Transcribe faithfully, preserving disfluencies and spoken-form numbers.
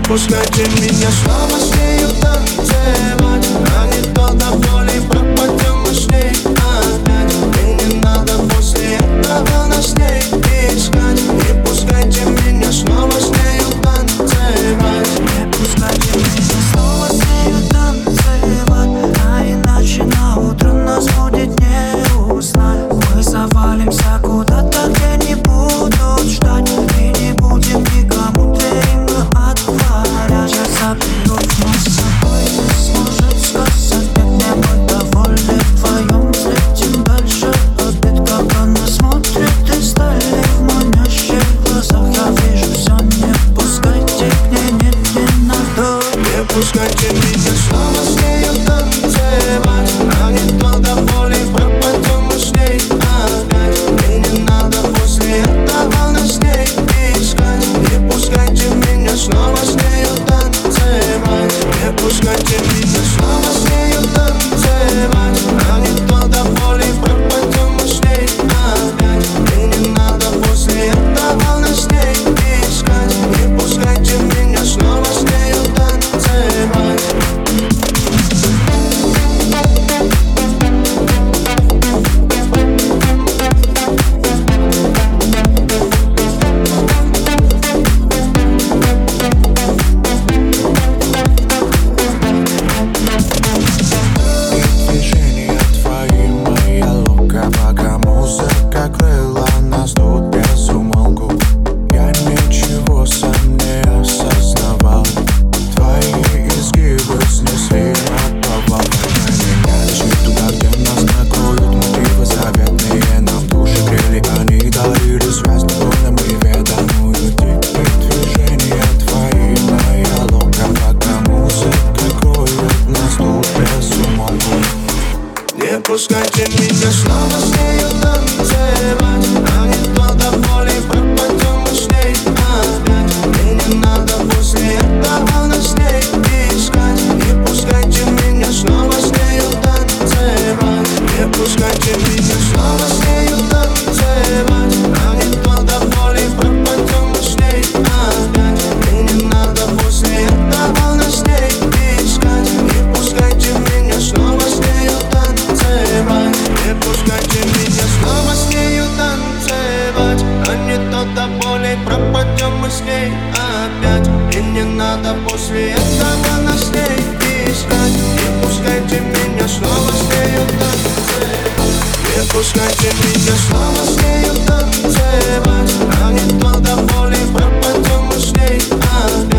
пускайте меня снова с нею танцевать, а не то до боли пропадем мы с ней опять. И не надо после этого нас с ней искать. Не пускайте меня снова с нею танцевать. Не пускайте меня снова с нею танцевать, а иначе на утро нас будет не узнать. Мы завалимся куда-то, где не будут ждать, и не будем никому двери мы отворять. Я заберу нас с собой, не сможет сказать нет, не мы довольны вдвоем. Взлетим дальше обид, как она смотрит из дали в манящих глазах. Я вижу все, не пускайте к ней, нет, не надо. Не пускайте меня снова с нею танцевать, а не то до боли пропадем мы с ней опять. И не надо после этого нас с ней искать. Не пускайте меня снова с нею танцевать. Не пускайте меня снова с нею танцевать, а не то до боли пропадем мы с ней опять. И не надо после этого нас с ней искать. Не пускайте меня снова с нею танцевать. Движения твои, моя лука, пока музыка крыла нас тут без умолку. Я ничего сам не осознавал. Твои изгибы снесли наповал. Меня лишь туда, где нас накроют мотивы заветные. Нам души грели, они дарили связь, будто мы ведомую. Дикие движения твои, моя лука, пока музыка кроет нас тут без умолку. Не пускайте меня снова с нею танцевать, а не то до боли пропадем мы с ней опять. И не надо после этого нас с ней искать. Не пускайте меня снова с нею танцевать. Не пускайте меня снова с нею танцевать, а не то до боли пропадем мы с ней опять. И не надо после этого нас с ней искать. Не пускайте меня снова с нею танцевать. Не пускайте меня снова с нею танцевать, а не то до боли пропадем мы с ней опять. И не надо после этого нас с ней искать. Не пускайте меня снова с нею танцевать. Не пускайте меня снова с нею танцевать, а не то до боли пропадем мы с ней опять.